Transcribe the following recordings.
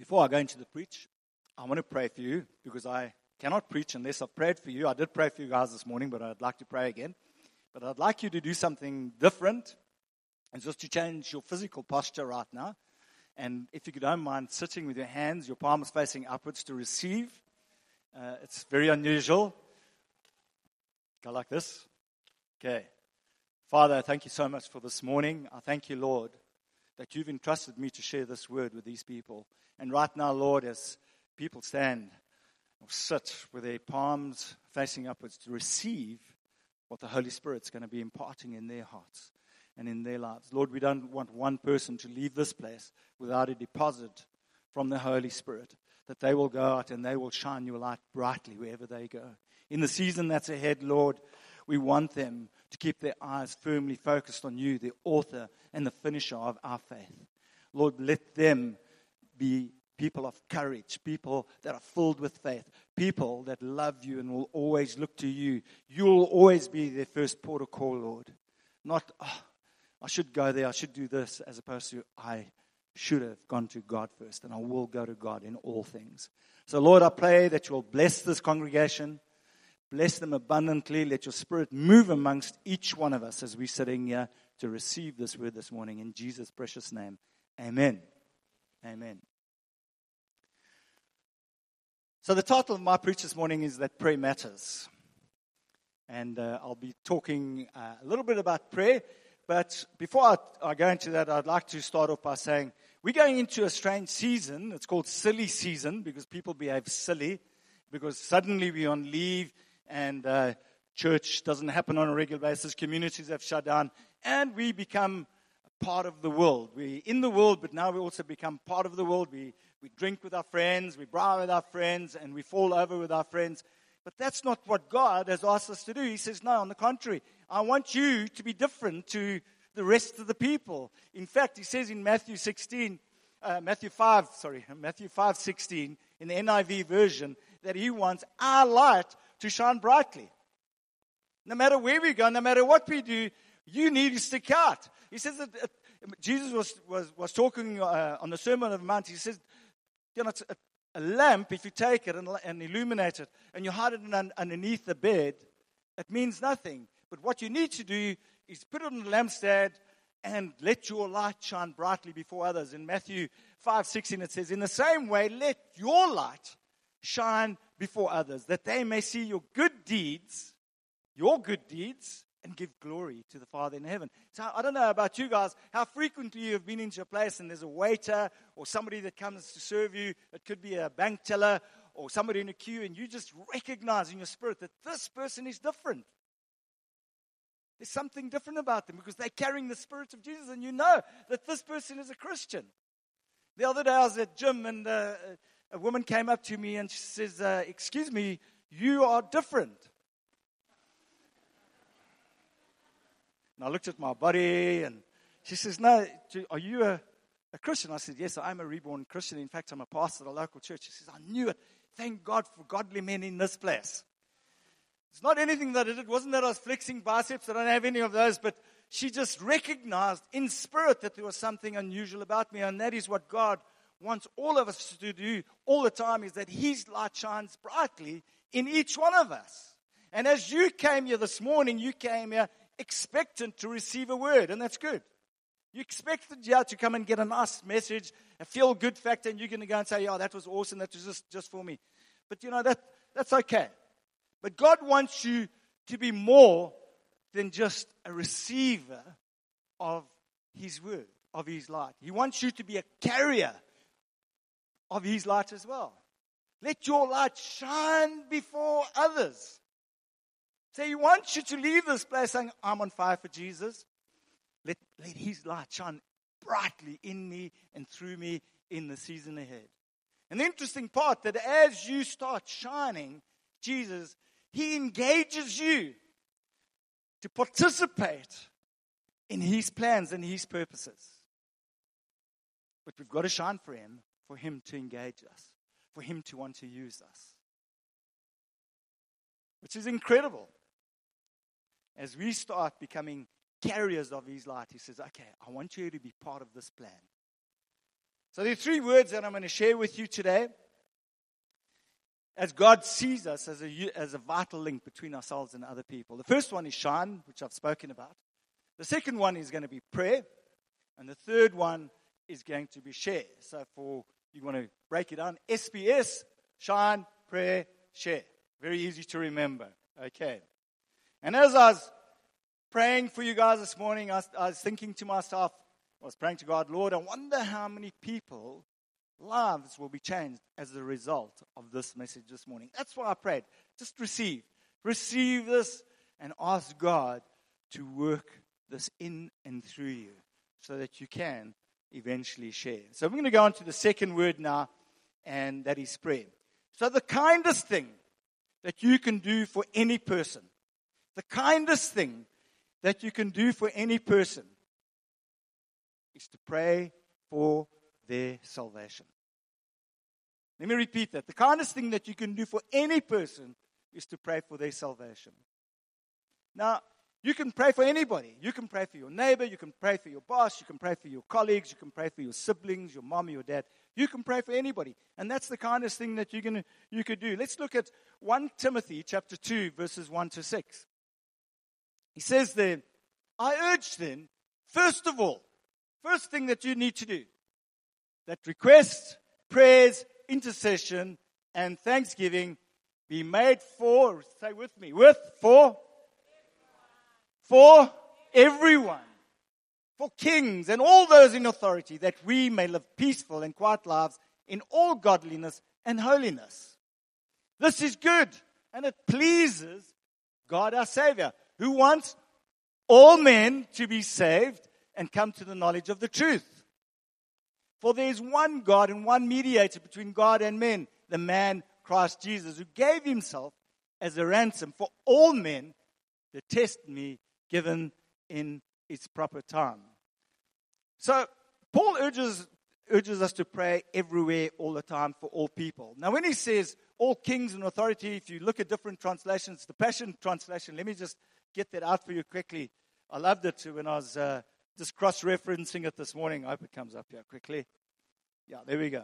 Before I go into the preach, I want to pray for you because I cannot preach unless I've prayed for you. I did pray for you guys this morning, but I'd like to pray again. But I'd like you to do something different and just to change your physical posture right now. And if you don't mind sitting with your hands, your palms facing upwards to receive. It's very unusual. Go like this. Okay. Father, I thank you so much for this morning. I thank you, Lord, that you've entrusted me to share this word with these people. And right now, Lord, as people stand or sit with their palms facing upwards to receive what the Holy Spirit's going to be imparting in their hearts and in their lives. Lord, we don't want one person to leave this place without a deposit from the Holy Spirit, that they will go out and they will shine your light brightly wherever they go. In the season that's ahead, Lord, we want them to keep their eyes firmly focused on you, the author and the finisher of our faith. Lord, let them be people of courage, people that are filled with faith, people that love you and will always look to you. You'll always be their first port of call, Lord. Not, I should go there, I should do this, as opposed to, I should have gone to God first, and I will go to God in all things. So, Lord, I pray that you'll bless this congregation, bless them abundantly. Let your Spirit move amongst each one of us as we're sitting here to receive this word this morning. In Jesus' precious name, amen. Amen. So the title of my preach this morning is that prayer matters. And I'll be talking a little bit about prayer. But before I go into that, I'd like to start off by saying we're going into a strange season. It's called silly season because people behave silly. Because suddenly we're on leave and church doesn't happen on a regular basis. Communities have shut down. And we become part of the world. We're in the world, but now we also become part of the world. We drink with our friends, we brawl with our friends, and we fall over with our friends. But that's not what God has asked us to do. He says, no, on the contrary, I want you to be different to the rest of the people. In fact, he says in Matthew 5:16, in the NIV version, that he wants our light to shine brightly. No matter where we go, no matter what we do, you need to stick out. He says that Jesus was talking on the Sermon on the Mount. He says, you know, it's a lamp, if you take it and illuminate it, and you hide it underneath the bed, it means nothing. But what you need to do is put it on the lampstand and let your light shine brightly before others. In Matthew 5:16, it says, in the same way, let your light shine before others, that they may see your good deeds, and give glory to the Father in heaven. So I don't know about you guys, how frequently you have been into a place and there's a waiter or somebody that comes to serve you. It could be a bank teller or somebody in a queue, and you just recognize in your spirit that this person is different. There's something different about them because they're carrying the Spirit of Jesus, and you know that this person is a Christian. The other day I was at gym, and a woman came up to me and she says, excuse me, you are different. And I looked at my body, and she says, no, are you a Christian? I said, yes, I'm a reborn Christian. In fact, I'm a pastor at a local church. She says, I knew it. Thank God for godly men in this place. It's not anything that I did. It wasn't that I was flexing biceps. I don't have any of those. But she just recognized in spirit that there was something unusual about me. And that is what God wants all of us to do all the time, is that His light shines brightly in each one of us. And as you came here this morning, you came here expectant to receive a word, and that's good. You expected to come and get a nice message, a feel-good factor, and you're going to go and say, yeah, that was awesome, that was just for me. But you know, that's okay. But God wants you to be more than just a receiver of His word, of His light. He wants you to be a carrier of His light as well. Let your light shine before others. So He wants you to leave this place saying, I'm on fire for Jesus. Let His light shine brightly in me and through me in the season ahead. And the interesting part, that as you start shining Jesus, He engages you to participate in His plans and His purposes. But we've got to shine for Him to engage us, for Him to want to use us. Which is incredible. As we start becoming carriers of His light, He says, okay, I want you to be part of this plan. So there are 3 words that I'm going to share with you today as God sees us as a vital link between ourselves and other people. The first one is shine, which I've spoken about. The second one is going to be prayer. And the third one is going to be share. So you want to break it down, SPS, shine, prayer, share. Very easy to remember. Okay. And as I was praying for you guys this morning, I was thinking to myself, I was praying to God, Lord, I wonder how many people lives will be changed as a result of this message this morning. That's why I prayed. Just receive. Receive this and ask God to work this in and through you so that you can eventually share. So we're going to go on to the second word now, and that is prayer. So the kindest thing that you can do for any person, the kindest thing that you can do for any person is to pray for their salvation. Let me repeat that. The kindest thing that you can do for any person is to pray for their salvation. Now, you can pray for anybody. You can pray for your neighbor. You can pray for your boss. You can pray for your colleagues. You can pray for your siblings, your mom, your dad. You can pray for anybody. And that's the kindest thing that you could do. Let's look at 1 Timothy chapter 2, verses 1 to 6. He says there, I urge then, first of all, first thing that you need to do, that requests, prayers, intercession, and thanksgiving be made for, say with me, for everyone, for kings and all those in authority, that we may live peaceful and quiet lives in all godliness and holiness. This is good, and it pleases God our Savior, who wants all men to be saved and come to the knowledge of the truth. For there is one God and one mediator between God and men, the man Christ Jesus, who gave himself as a ransom for all men, the testimony given in its proper time. So Paul urges us to pray everywhere, all the time, for all people. Now when he says all kings and authority, if you look at different translations, the Passion Translation, let me just get that out for you quickly. I loved it when I was just cross-referencing it this morning. I hope it comes up here quickly. Yeah, there we go.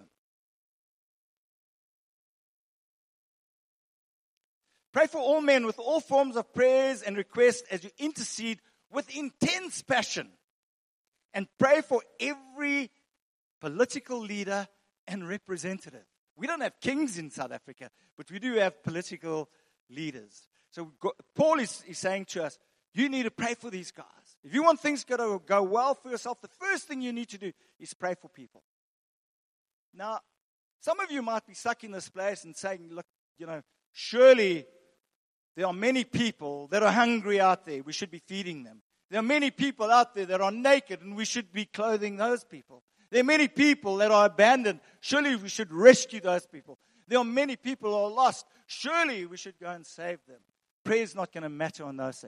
Pray for all men with all forms of prayers and requests as you intercede with intense passion. And pray for every political leader and representative. We don't have kings in South Africa, but we do have political leaders. So Paul is saying to us, you need to pray for these guys. If you want things to go well for yourself, the first thing you need to do is pray for people. Now, some of you might be stuck in this place and saying, look, surely there are many people that are hungry out there. We should be feeding them. There are many people out there that are naked, and we should be clothing those people. There are many people that are abandoned. Surely we should rescue those people. There are many people who are lost. Surely we should go and save them. Prayer is not going to matter on those things.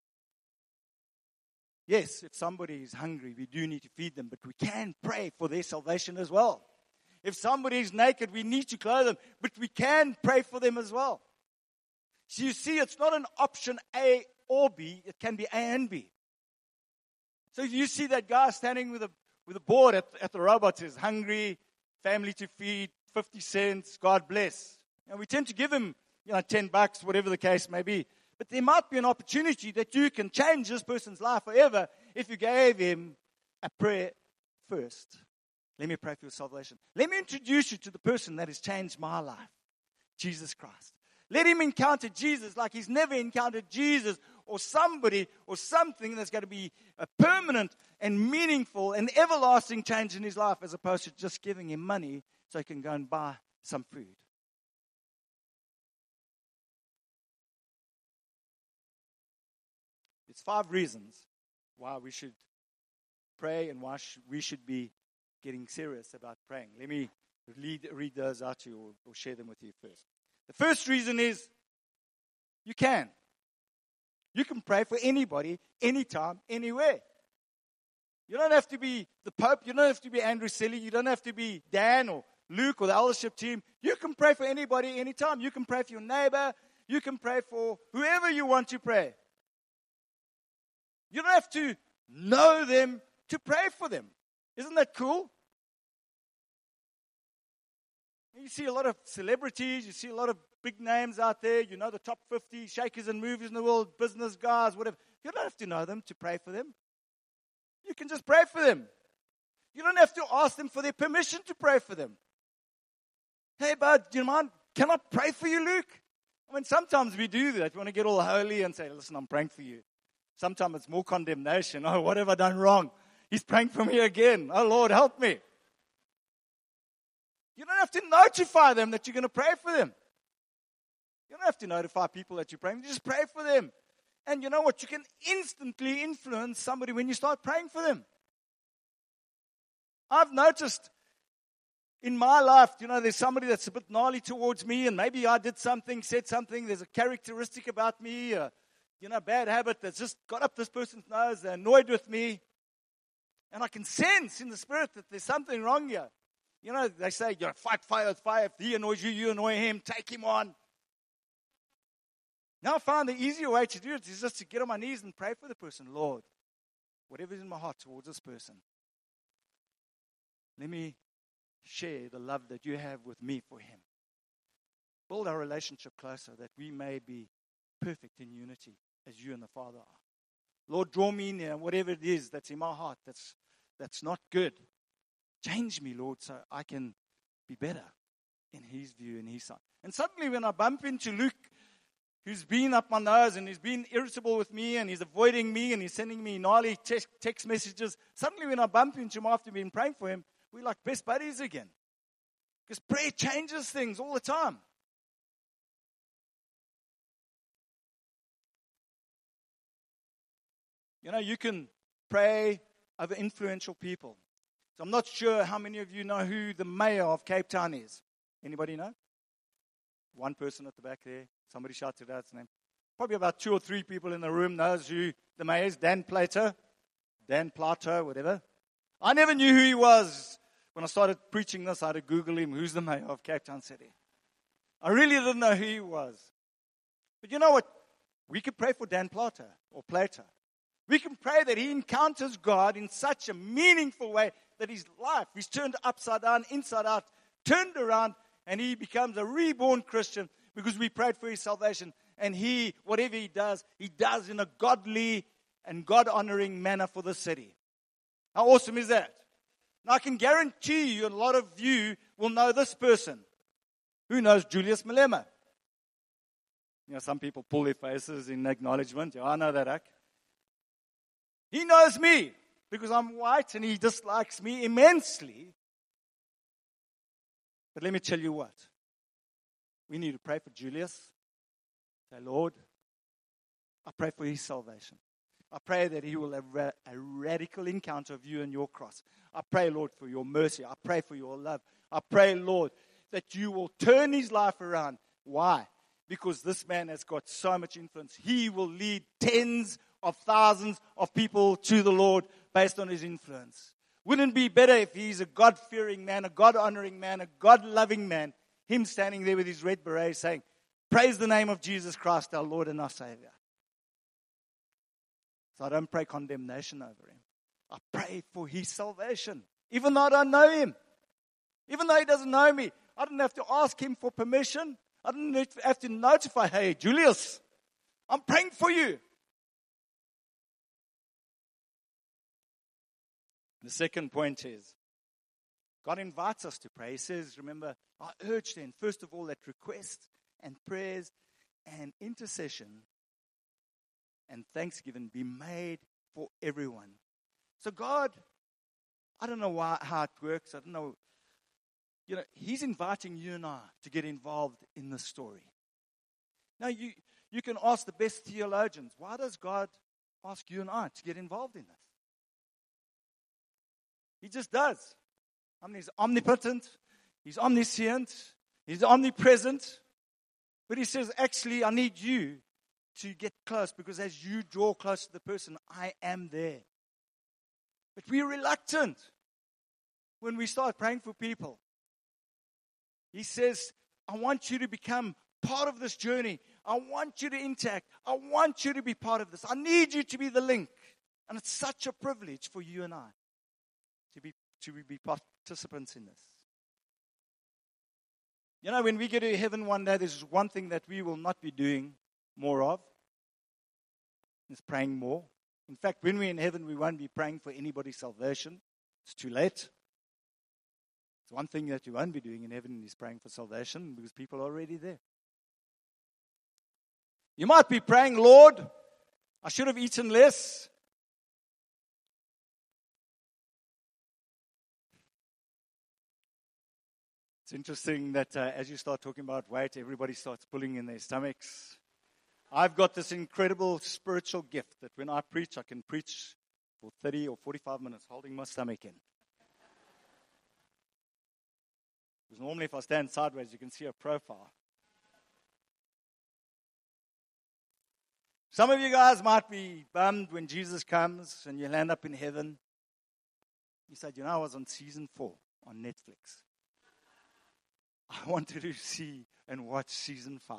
Yes, if somebody is hungry, we do need to feed them, but we can pray for their salvation as well. If somebody is naked, we need to clothe them, but we can pray for them as well. So you see, it's not an option A or B. It can be A and B. So if you see that guy standing with a board at the robot, says, hungry, family to feed, 50 cents, God bless. And we tend to give him, $10, whatever the case may be. But there might be an opportunity that you can change this person's life forever if you gave him a prayer first. Let me pray for your salvation. Let me introduce you to the person that has changed my life, Jesus Christ. Let him encounter Jesus like he's never encountered Jesus, or somebody or something that's going to be a permanent and meaningful and everlasting change in his life, as opposed to just giving him money so he can go and buy some food. It's 5 reasons why we should pray and why we should be getting serious about praying. Let me read those out to you or share them with you first. The first reason is you can. You can pray for anybody, anytime, anywhere. You don't have to be the Pope. You don't have to be Andrew Selly. You don't have to be Dan or Luke or the eldership team. You can pray for anybody, anytime. You can pray for your neighbor. You can pray for whoever you want to pray. You don't have to know them to pray for them. Isn't that cool? You see a lot of celebrities, you see a lot of big names out there, you know, the top 50 shakers and movers in the world, business guys, whatever. You don't have to know them to pray for them. You can just pray for them. You don't have to ask them for their permission to pray for them. Hey, bud, do you mind? Can I pray for you, Luke? I mean, sometimes we do that. We want to get all holy and say, listen, I'm praying for you. Sometimes it's more condemnation. Oh, what have I done wrong? He's praying for me again. Oh, Lord, help me. You don't have to notify them that you're going to pray for them. You don't have to notify people that you're praying. You just pray for them. And you know what? You can instantly influence somebody when you start praying for them. I've noticed in my life, you know, there's somebody that's a bit gnarly towards me, and maybe I did something, said something. There's a characteristic about me, bad habit that's just got up this person's nose. They're annoyed with me. And I can sense in the spirit that there's something wrong here. You know, they say, fight fire with fire. If he annoys you, you annoy him. Take him on. Now I found the easier way to do it is just to get on my knees and pray for the person. Lord, whatever's in my heart towards this person, let me share the love that you have with me for him. Build our relationship closer that we may be perfect in unity as you and the Father are. Lord, draw me near, whatever it is that's in my heart that's not good. Change me, Lord, so I can be better in his view, in his sight. And suddenly when I bump into Luke, who's been up my nose and he's been irritable with me and he's avoiding me and he's sending me gnarly text messages, suddenly when I bump into him after being praying for him, we're like best buddies again. Because prayer changes things all the time. You know, you can pray over influential people. So I'm not sure how many of you know who the mayor of Cape Town is. Anybody know? One person at the back there. Somebody shouted out his name. Probably about 2 or 3 people in the room knows who the mayor is. Dan Plato, whatever. I never knew who he was. When I started preaching this, I had to Google him. Who's the mayor of Cape Town City? I really didn't know who he was. But you know what? We could pray for Dan Plato or Plato. We can pray that he encounters God in such a meaningful way that his life is turned upside down, inside out, turned around, and he becomes a reborn Christian because we prayed for his salvation. And he, whatever he does in a godly and God-honoring manner for the city. How awesome is that? Now, I can guarantee you, a lot of you will know this person. Who knows Julius Malema? You know, some people pull their faces in acknowledgement. Yeah, I know that, Ak. He knows me because I'm white and he dislikes me immensely. But let me tell you what. We need to pray for Julius. Say, Lord, I pray for his salvation. I pray that he will have a radical encounter of you and your cross. I pray, Lord, for your mercy. I pray for your love. I pray, Lord, that you will turn his life around. Why? Because this man has got so much influence. He will lead tens of thousands of people to the Lord based on his influence. Wouldn't it be better if he's a God-fearing man, a God-honoring man, a God-loving man, him standing there with his red beret saying, praise the name of Jesus Christ, our Lord and our Savior. So I don't pray condemnation over him. I pray for his salvation. Even though I don't know him. Even though he doesn't know me. I don't have to ask him for permission. I don't have to notify, hey, Julius, I'm praying for you. The second point is, God invites us to pray. He says, remember, I urge then, first of all, that requests and prayers and intercession and thanksgiving be made for everyone. So God, I don't know how it works. I don't know. You know, he's inviting you and I to get involved in this story. Now, you can ask the best theologians, why does God ask you and I to get involved in this? He just does. I mean, he's omnipotent, he's omniscient, he's omnipresent. But he says, actually, I need you to get close because as you draw close to the person, I am there. But we're reluctant when we start praying for people. He says, I want you to become part of this journey. I want you to interact. I want you to be part of this. I need you to be the link. And it's such a privilege for you and I to be participants in this. You know, when we get to heaven one day, there's one thing that we will not be doing more of. It's praying more. In fact, when we're in heaven, we won't be praying for anybody's salvation. It's too late. It's one thing that you won't be doing in heaven is praying for salvation because people are already there. You might be praying, Lord, I should have eaten less. It's interesting that as you start talking about weight, everybody starts pulling in their stomachs. I've got this incredible spiritual gift that when I preach, I can preach for 30 or 45 minutes holding my stomach in. Because normally if I stand sideways, you can see a profile. Some of you guys might be bummed when Jesus comes and you land up in heaven. You said, I was on season 4 on Netflix. I wanted to see and watch season 5.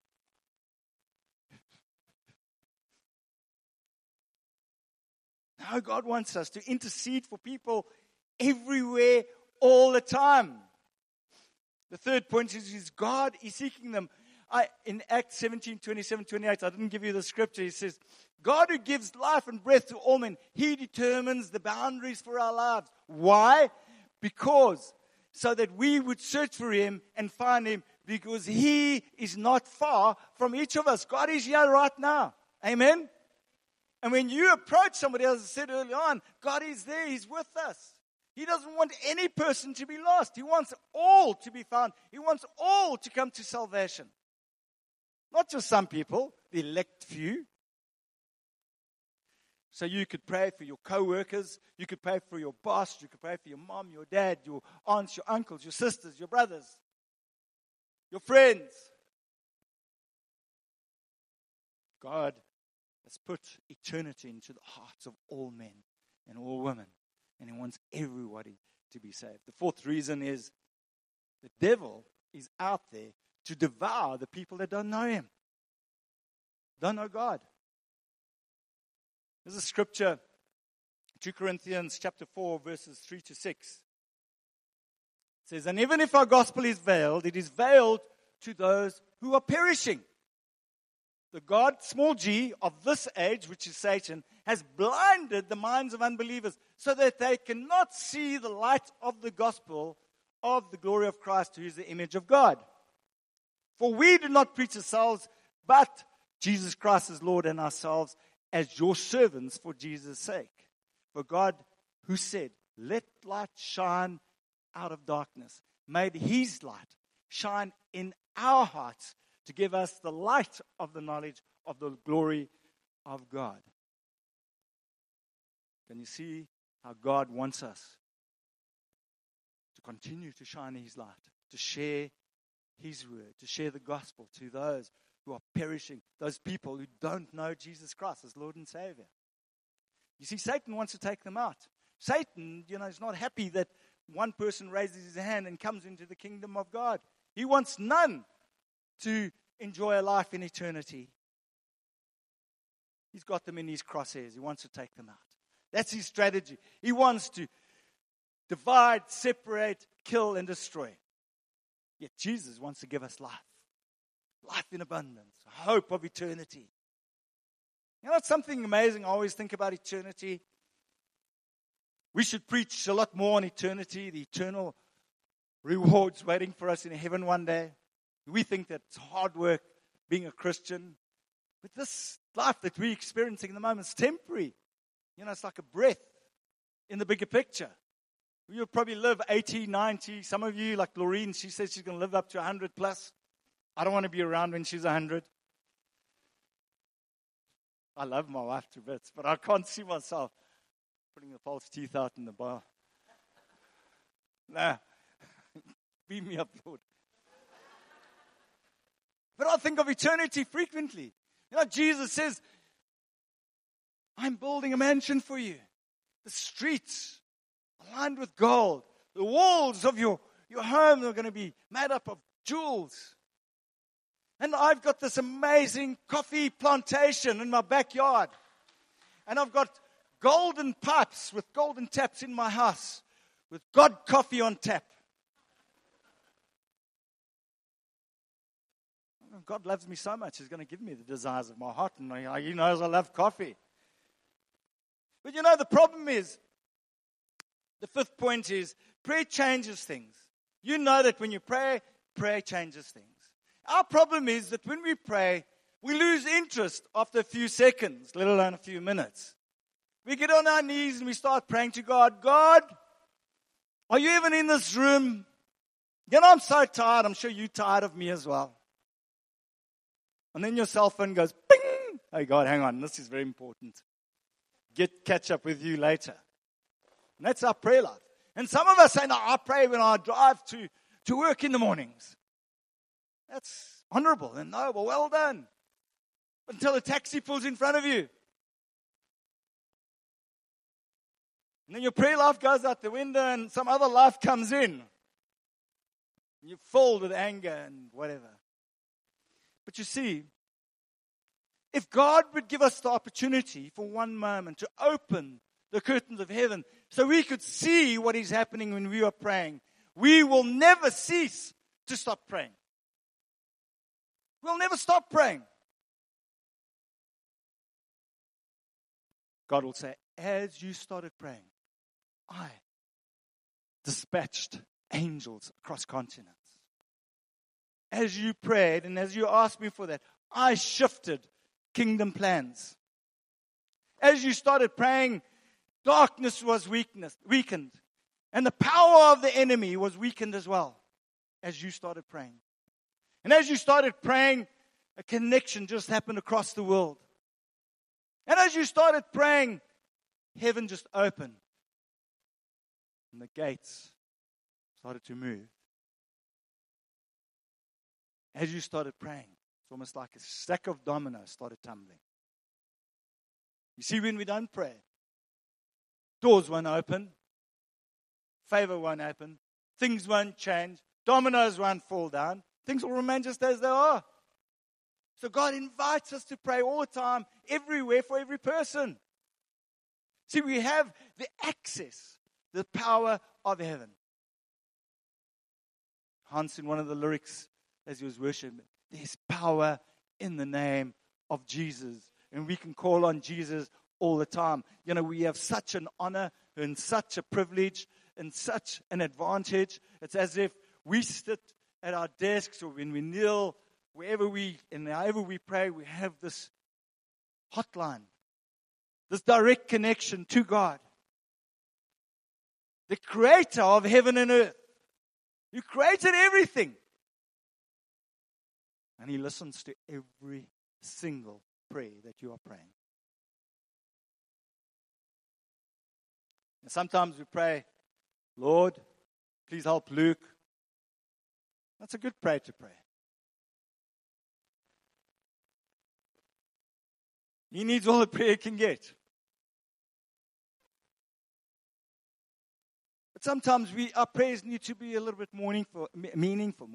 No, God wants us to intercede for people everywhere, all the time. The third point is God is seeking them. In Acts 17, 27, 28, I didn't give you the scripture. He says, God who gives life and breath to all men, He determines the boundaries for our lives. Why? Because so that we would search for Him and find Him, because He is not far from each of us. God is here right now. Amen? And when you approach somebody, as I said earlier on, God is there. He's with us. He doesn't want any person to be lost. He wants all to be found. He wants all to come to salvation. Not just some people, the elect few. So you could pray for your co-workers. You could pray for your boss. You could pray for your mom, your dad, your aunts, your uncles, your sisters, your brothers, your friends. God has put eternity into the hearts of all men and all women. And He wants everybody to be saved. The fourth reason is the devil is out there to devour the people that don't know Him, don't know God. There's a scripture, 2 Corinthians chapter 4, verses 3 to 6. It says, and even if our gospel is veiled, it is veiled to those who are perishing. The God, small g, of this age, which is Satan, has blinded the minds of unbelievers so that they cannot see the light of the gospel of the glory of Christ, who is the image of God. For we do not preach ourselves, but Jesus Christ as Lord, and ourselves as your servants for Jesus' sake. For God, who said, let light shine out of darkness, made His light shine in our hearts to give us the light of the knowledge of the glory of God. Can you see how God wants us to continue to shine His light, to share His word, to share the gospel to those who are perishing, those people who don't know Jesus Christ as Lord and Savior? You see, Satan wants to take them out. Satan, is not happy that one person raises his hand and comes into the kingdom of God. He wants none to enjoy a life in eternity. He's got them in his crosshairs. He wants to take them out. That's his strategy. He wants to divide, separate, kill, and destroy. Yet Jesus wants to give us life. Life in abundance. Hope of eternity. It's something amazing. I always think about eternity. We should preach a lot more on eternity, the eternal rewards waiting for us in heaven one day. We think that it's hard work being a Christian. But this life that we're experiencing at the moment is temporary. It's like a breath in the bigger picture. You'll probably live 80, 90. Some of you, like Laureen, she says she's going to live up to 100 plus. I don't want to be around when she's 100. I love my wife to bits, but I can't see myself putting the false teeth out in the bar. Nah. Beam me up, Lord. But I think of eternity frequently. Jesus says, I'm building a mansion for you. The streets lined with gold. The walls of your home are going to be made up of jewels. And I've got this amazing coffee plantation in my backyard. And I've got golden pipes with golden taps in my house with God coffee on tap. God loves me so much, He's going to give me the desires of my heart. And He knows I love coffee. But the problem is, the fifth point is, prayer changes things. You know that when you pray, prayer changes things. Our problem is that when we pray, we lose interest after a few seconds, let alone a few minutes. We get on our knees and we start praying to God. God, are you even in this room? I'm so tired. I'm sure you're tired of me as well. And then your cell phone goes, ping! Hey, God, hang on. This is very important. Catch up with you later. And that's our prayer life. And some of us say, no, I pray when I drive to work in the mornings. That's honorable and noble. Well done. Until a taxi pulls in front of you. And then your prayer life goes out the window and some other life comes in. And you're filled with anger and whatever. But you see, if God would give us the opportunity for one moment to open the curtains of heaven so we could see what is happening when we are praying, we will never cease to stop praying. We'll never stop praying. God will say, as you started praying, I dispatched angels across continents. As you prayed and as you asked me for that, I shifted kingdom plans. As you started praying, darkness was weakened. And the power of the enemy was weakened as well as you started praying. And as you started praying, a connection just happened across the world. And as you started praying, heaven just opened. And the gates started to move. As you started praying, it's almost like a stack of dominoes started tumbling. You see, when we don't pray, doors won't open, favor won't happen, things won't change, dominoes won't fall down, things will remain just as they are. So God invites us to pray all the time, everywhere, for every person. See, we have the access, the power of heaven. Hans, in one of the lyrics, as he was worshiping, there's power in the name of Jesus. And we can call on Jesus all the time. We have such an honor and such a privilege and such an advantage. It's as if we sit at our desks or when we kneel, wherever and however we pray, we have this hotline, this direct connection to God, the creator of heaven and earth, who created everything. And He listens to every single prayer that you are praying. And sometimes we pray, Lord, please help Luke. That's a good prayer to pray. He needs all the prayer he can get. But sometimes our prayers need to be a little bit meaningful.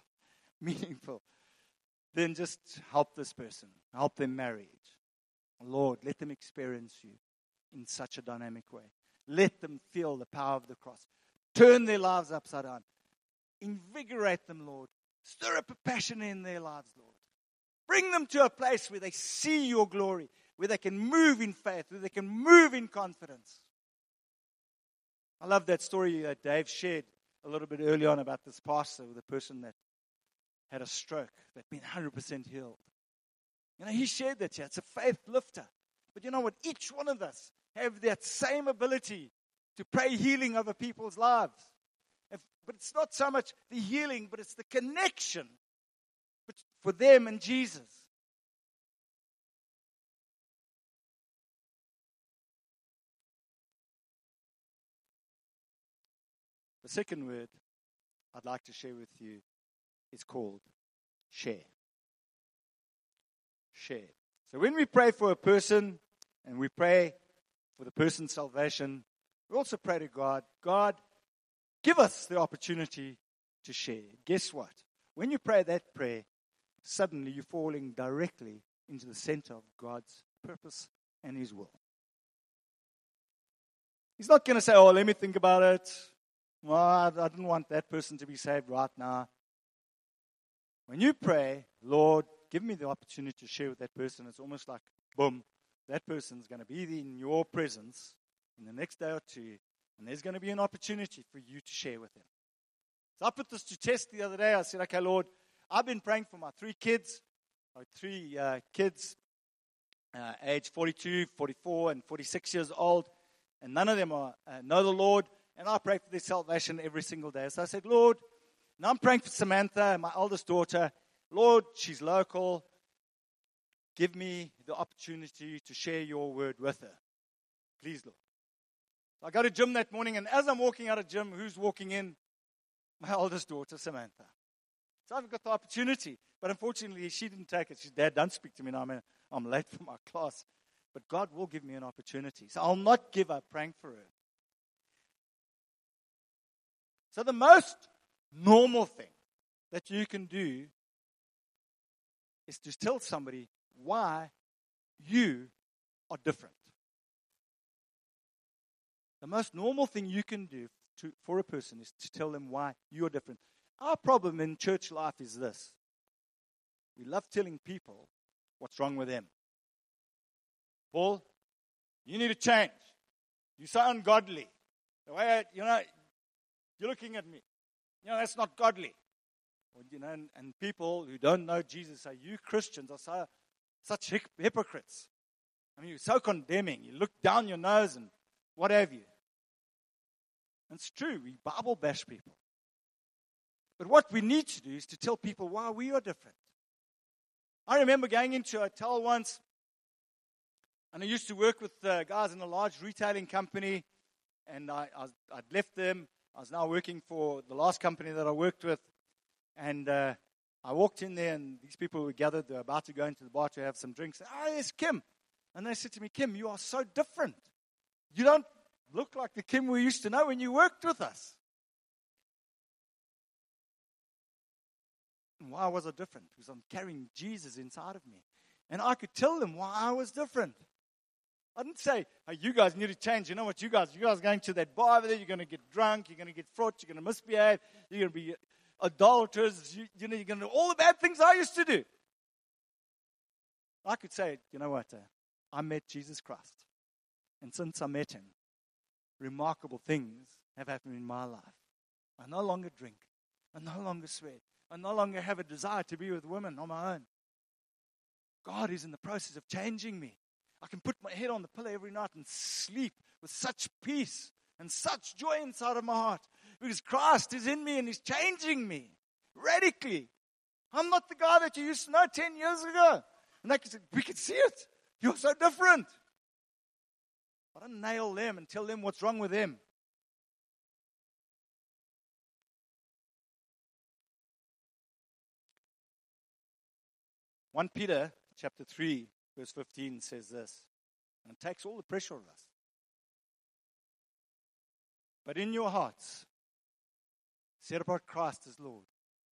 Then just help this person, help their marriage. Lord, let them experience you in such a dynamic way. Let them feel the power of the cross. Turn their lives upside down. Invigorate them, Lord. Stir up a passion in their lives, Lord. Bring them to a place where they see your glory, where they can move in faith, where they can move in confidence. I love that story that Dave shared a little bit early on about this pastor with a person that had a stroke, that been 100% healed. He shared that here. It's a faith lifter. But you know what? Each one of us have that same ability to pray healing over people's lives. But it's not so much the healing, but it's the connection for them and Jesus. The second word I'd like to share with you is called share. Share. So when we pray for a person and we pray for the person's salvation, we also pray to God, God, give us the opportunity to share. Guess what? When you pray that prayer, suddenly you're falling directly into the center of God's purpose and His will. He's not going to say, oh, let me think about it. Well, I didn't want that person to be saved right now. When you pray, Lord, give me the opportunity to share with that person, it's almost like, boom, that person's going to be in your presence in the next day or two, and there's going to be an opportunity for you to share with them. So I put this to test the other day. I said, okay, Lord, I've been praying for my three kids, age 42, 44, and 46 years old, and none of them know the Lord, and I pray for their salvation every single day. So I said, Lord, now I'm praying for Samantha, my eldest daughter. Lord, she's local. Give me the opportunity to share your word with her. Please, Lord. So I go to gym that morning, and as I'm walking out of gym, who's walking in? My eldest daughter, Samantha. So I've got the opportunity, but unfortunately, she didn't take it. She said, Dad, don't speak to me now. I'm late for my class. But God will give me an opportunity. So I'll not give up praying for her. So the most normal thing that you can do is to tell somebody why you are different. The most normal thing you can do for a person is to tell them why you're different. Our problem in church life is this. We love telling people what's wrong with them. Paul, you need to change. You so ungodly. The way, you're looking at me. That's not godly. And people who don't know Jesus say, you Christians are such hypocrites. I mean, you're so condemning. You look down your nose and what have you. And it's true, we Bible bash people. But what we need to do is to tell people why we are different. I remember going into a hotel once, and I used to work with guys in a large retailing company, and I'd left them. I was now working for the last company that I worked with, and I walked in there, and these people were gathered. They were about to go into the bar to have some drinks. Yes, Kim. And they said to me, Kim, you are so different. You don't look like the Kim we used to know when you worked with us. And why was I different? Because I'm carrying Jesus inside of me. And I could tell them why I was different. I didn't say, hey, you guys need to change. You know what, you guys are going to that bar over there, you're going to get drunk, you're going to get fraught, you're going to misbehave, you're going to be idolaters, you're going to do all the bad things I used to do. I could say, you know what, I met Jesus Christ. And since I met him, remarkable things have happened in my life. I no longer drink. I no longer sweat. I no longer have a desire to be with women on my own. God is in the process of changing me. I can put my head on the pillow every night and sleep with such peace and such joy inside of my heart because Christ is in me and he's changing me radically. I'm not the guy that you used to know 10 years ago. And we can see it. You're so different. I don't nail them and tell them what's wrong with them. One Peter chapter 3, verse 15 says this, and it takes all the pressure of us. But in your hearts, set apart Christ as Lord.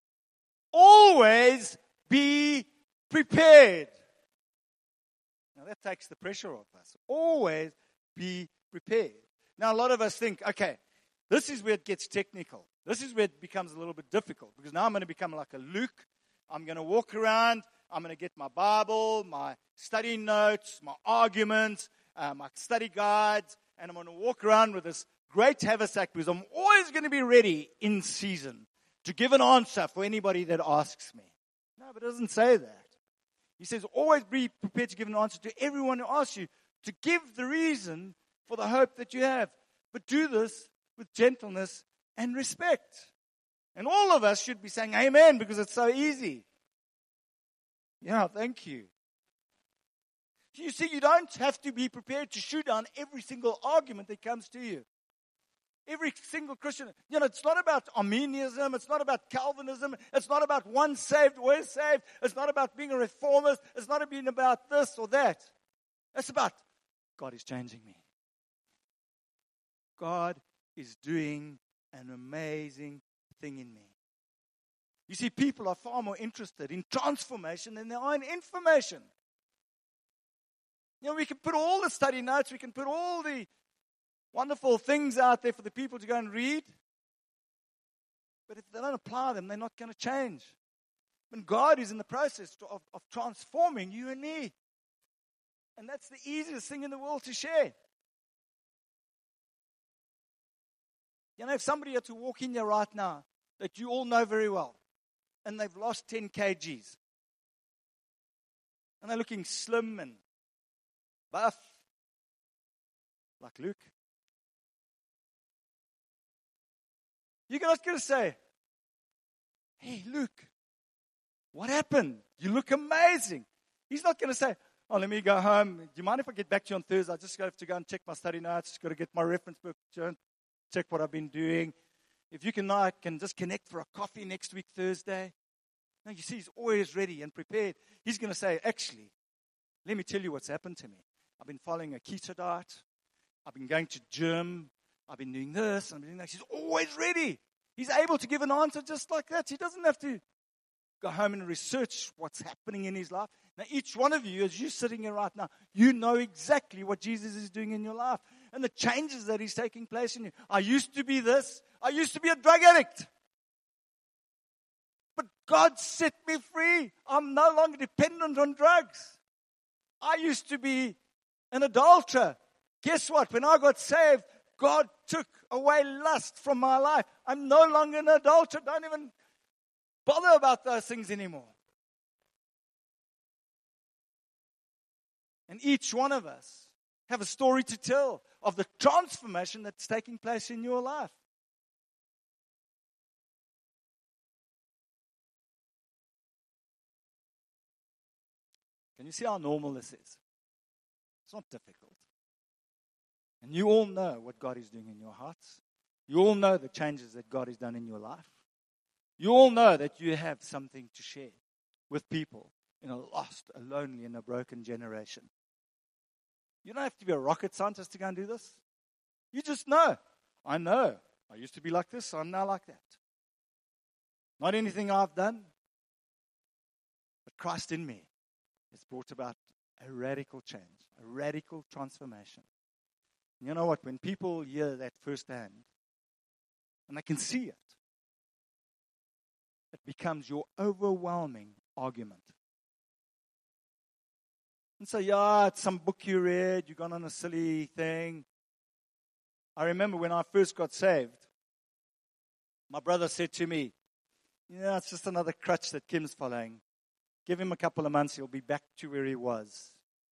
Always be prepared. Now that takes the pressure off us. Always be prepared. Now a lot of us think, okay, this is where it gets technical. This is where it becomes a little bit difficult because now I'm going to become like a Luke. I'm going to walk around. I'm going to get my Bible, my study notes, my arguments, my study guides, and I'm going to walk around with this great haversack because I'm always going to be ready in season to give an answer for anybody that asks me. No, but it doesn't say that. He says, always be prepared to give an answer to everyone who asks you, to give the reason for the hope that you have. But do this with gentleness and respect. And all of us should be saying amen because it's so easy. Yeah, thank you. You see, you don't have to be prepared to shoot down every single argument that comes to you. Every single Christian, it's not about Arminianism, it's not about Calvinism, it's not about once saved, always saved, it's not about being a reformist, it's not being about this or that. It's about God is changing me. God is doing an amazing thing in me. You see, people are far more interested in transformation than they are in information. We can put all the study notes, we can put all the wonderful things out there for the people to go and read. But if they don't apply them, they're not going to change. When God is in the process of transforming you and me. And that's the easiest thing in the world to share. You know, if somebody had to walk in here right now that you all know very well, and they've lost 10 kgs, and they're looking slim and buff, like Luke, you're not going to say, "Hey, Luke, what happened? You look amazing." He's not going to say, "Oh, let me go home. Do you mind if I get back to you on Thursday? I just have to go and check my study notes. Just got to get my reference book, check what I've been doing. If you can, I can just connect for a coffee next week, Thursday." No, you see, he's always ready and prepared. He's going to say, "Actually, let me tell you what's happened to me. I've been following a keto diet. I've been going to gym. I've been doing this. I've been doing that." He's always ready. He's able to give an answer just like that. He doesn't have to go home and research what's happening in his life. Now, each one of you, as you're sitting here right now, you know exactly what Jesus is doing in your life and the changes that He's taking place in you. I used to be this. I used to be a drug addict. But God set me free. I'm no longer dependent on drugs. I used to be an adulterer. Guess what? When I got saved, God took away lust from my life. I'm no longer an adulterer. Don't even bother about those things anymore. And each one of us have a story to tell of the transformation that's taking place in your life. Can you see how normal this is? It's not difficult. And you all know what God is doing in your hearts. You all know the changes that God has done in your life. You all know that you have something to share with people in a lost, a lonely, and a broken generation. You don't have to be a rocket scientist to go and do this. You just know. I know. I used to be like this, so I'm now like that. Not anything I've done, but Christ in me has brought about a radical change, a radical transformation. You know what? When people hear that firsthand, and they can see it, it becomes your overwhelming argument. And so, yeah, it's some book you read, you got on a silly thing. I remember when I first got saved, my brother said to me, "Yeah, it's just another crutch that Kim's following. Give him a couple of months, he'll be back to where he was."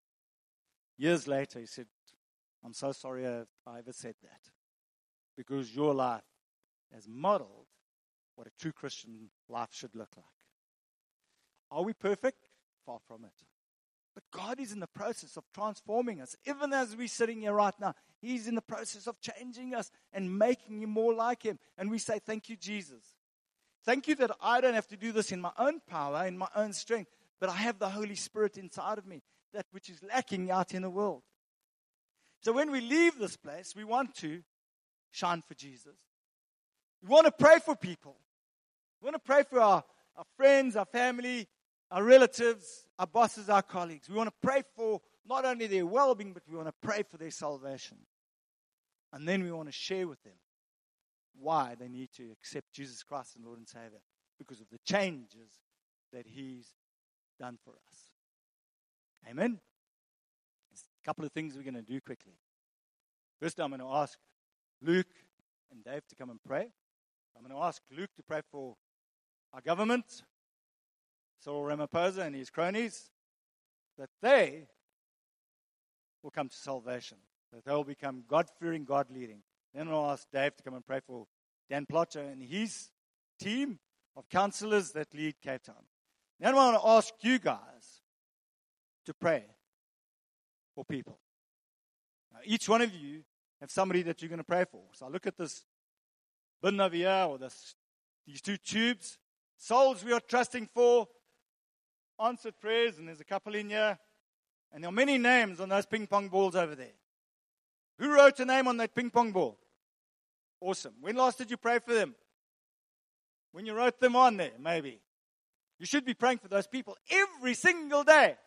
Years later, he said, "I'm so sorry I ever said that, because your life has modeled what a true Christian life should look like." Are we perfect? Far from it. But God is in the process of transforming us. Even as we're sitting here right now, He's in the process of changing us and making you more like Him. And we say, "Thank you, Jesus. Thank you that I don't have to do this in my own power, in my own strength, but I have the Holy Spirit inside of me, that which is lacking out in the world." So when we leave this place, we want to shine for Jesus. We want to pray for people. We want to pray for our friends, our family, our relatives, our bosses, our colleagues. We want to pray for not only their well-being, but we want to pray for their salvation. And then we want to share with them why they need to accept Jesus Christ as Lord and Savior, because of the changes that He's done for us. Amen? There's a couple of things we're going to do quickly. First, I'm going to ask Luke and Dave to come and pray. I'm going to ask Luke to pray for our government, Cyril Ramaphosa and his cronies, that they will come to salvation, that they will become God-fearing, God-leading. Then I'll ask Dave to come and pray for Dan Plotcher and his team of counselors that lead Cape Town. Then I want to ask you guys to pray for people. Now, each one of you have somebody that you're going to pray for. So I look at this bin over here, or these two tubes. Souls we are trusting for, answered prayers, and there's a couple in here. And there are many names on those ping pong balls over there. Who wrote a name on that ping pong ball? Awesome. When last did you pray for them? When you wrote them on there, maybe. You should be praying for those people every single day.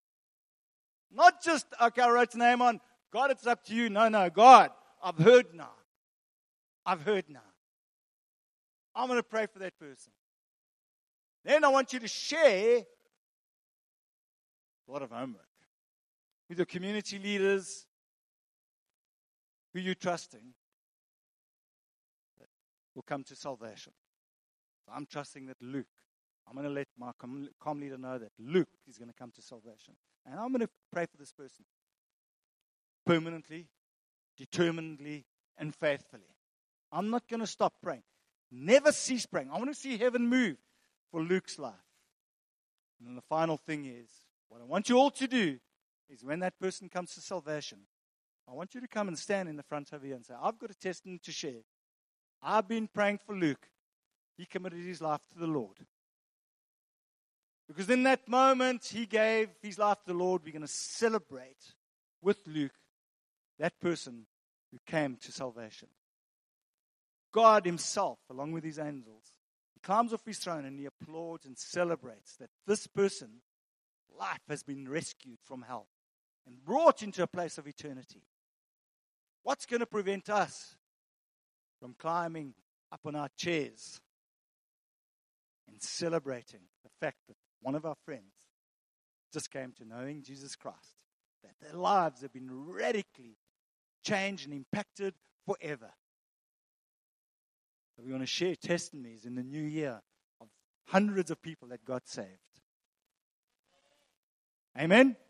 Not just, okay, I wrote a name on. God, it's up to you. No, God, I've heard now. I'm going to pray for that person. Then I want you to share a lot of homework with your community leaders, who you're trusting, will come to salvation. So I'm trusting that Luke, I'm going to let my com leader know that Luke is going to come to salvation. And I'm going to pray for this person permanently, determinedly, and faithfully. I'm not going to stop praying. Never cease praying. I want to see heaven move for Luke's life. And then the final thing is, what I want you all to do is when that person comes to salvation, I want you to come and stand in the front over here and say, I've got a testimony to share. I've been praying for Luke. He committed his life to the Lord. Because in that moment, he gave his life to the Lord. We're going to celebrate with Luke that person who came to salvation. God himself, along with his angels, he climbs off his throne and he applauds and celebrates that this person's life has been rescued from hell and brought into a place of eternity. What's going to prevent us from climbing up on our chairs and celebrating the fact that one of our friends just came to knowing Jesus Christ, that their lives have been radically changed and impacted forever? So we want to share testimonies in the new year of hundreds of people that got saved. Amen?